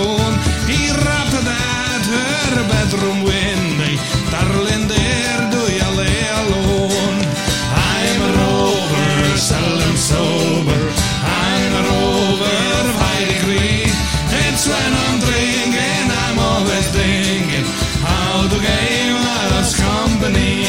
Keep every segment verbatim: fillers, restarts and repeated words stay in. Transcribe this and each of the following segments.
alone. He rapped at her bedroom window, darling dear, do you lay alone? I'm a rover, seldom sober, I'm a rover of high degree. It's when I'm drinking, I'm always thinking how to gain others' company.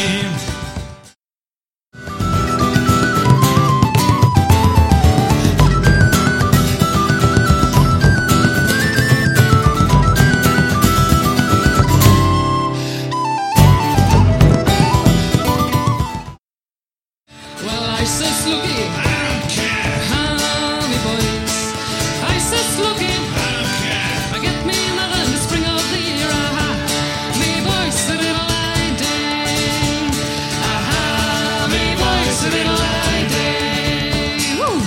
I says looking, I don't care, honey boys. I says looking, I don't care. I get me another in the spring of the year. Aha, me boys a little lighting. Aha, me boys a little lighting. Woo!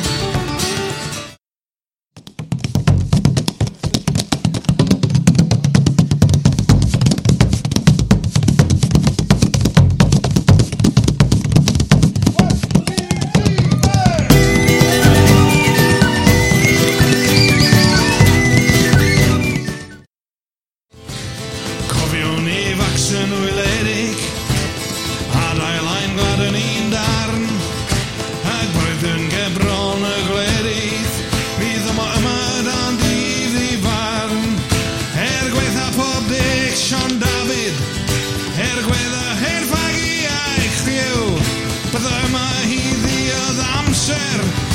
Cofiwn i facsen wyledig, a dailain glad yn un darn, ac roedd yn gebron y gledydd, bydd yma yma dan dydd i farn. Er gweitha pob dig Sean David, er gweitha her ffagi a'ch ddiw, bydda yma hi ddiodd amser,